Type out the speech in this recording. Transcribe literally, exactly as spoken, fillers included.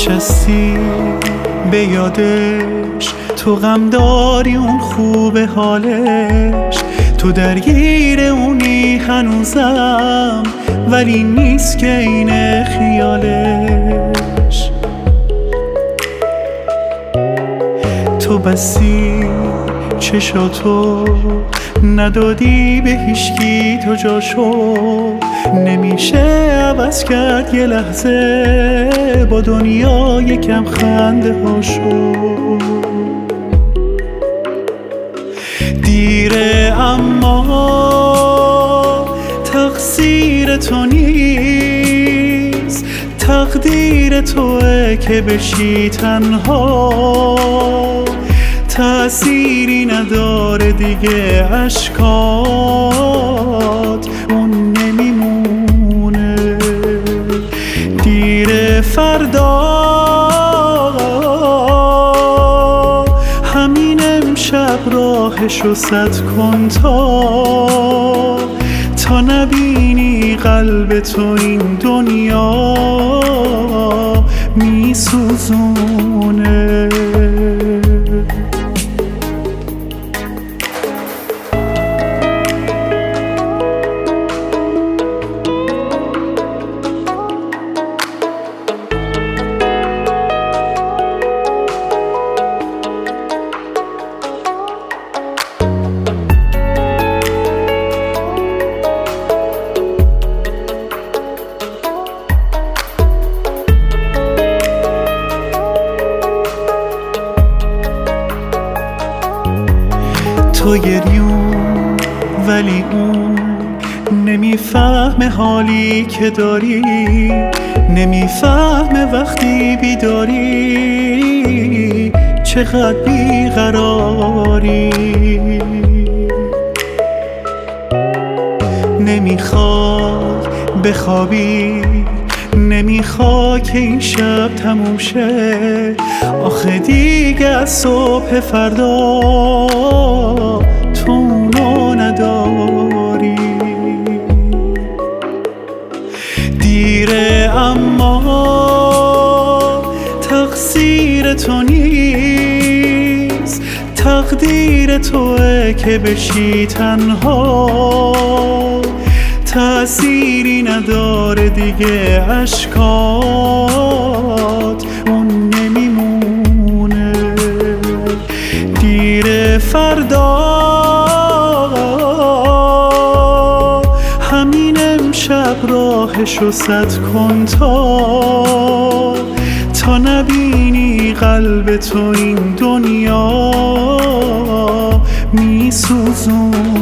نشستی به یادش، تو غم داری اون خوب حالش، تو درگیر اونی هنوزم ولی نیست که اینه خیالش. تو بسی چشاتو ندادی به هیچکی تو جاشو، نمیشه عوض کرد یه لحظه با دنیا یکم خنده هاشو. دیره اما تقصیر تو نیست، تقدیر توه که بشی تنها، تأثیری نداره دیگه اشکات اون نمیمونه. دیر فردا همین امشب راهشو سد کن تا تا نبینی قلب تو این دنیا میسوزونه. تو گریون ولی اون نمیفهمه حالی که داری، نمیفهمه وقتی بیداری چقدر بیقراری. نمیخواد بخوابی، نمیخواد که این شب تموم شه، آخه دیگه از صبح فردا تو اونو نداری. دیره اما تقصیر تو نیست، تقدیر توه که بشی تنها، تأثیری نداره دیگه اشکات اون نمیمونه. دیر فردا همین امشب راهشو سد کن تا تا نبینی قلب تو این دنیا میسوزون.